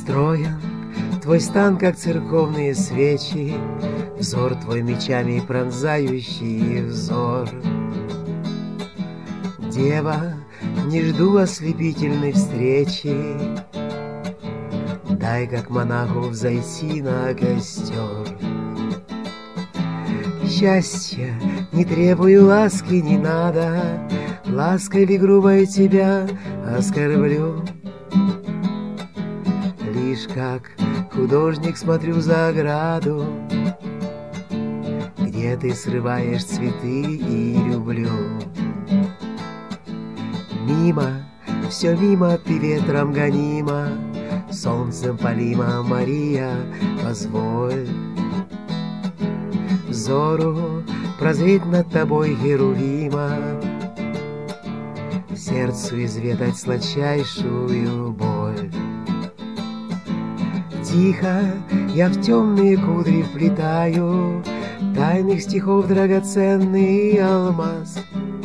Устроен твой стан, как церковные свечи, взор твой мечами пронзающий взор. Дева, не жду ослепительной встречи, дай, как монаху, взойти на костер. Счастья не требую, ласки не надо, лаской ли грубой тебя оскорблю? Лишь как художник смотрю за ограду, где ты срываешь цветы, и люблю. Мимо, все мимо, ты ветром гонима, солнцем полима, Мария, позволь взору прозреть над тобой херувима, сердцу изведать сладчайшую боль. Тихо я в темные кудри вплетаю тайных стихов драгоценный алмаз.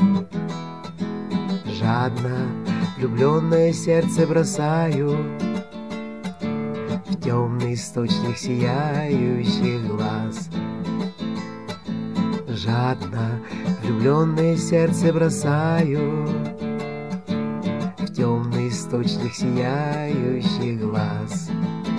Жадно влюбленное сердце бросаю в темный источник сияющих глаз. Жадно влюбленное сердце бросаю в темный источник сияющих глаз.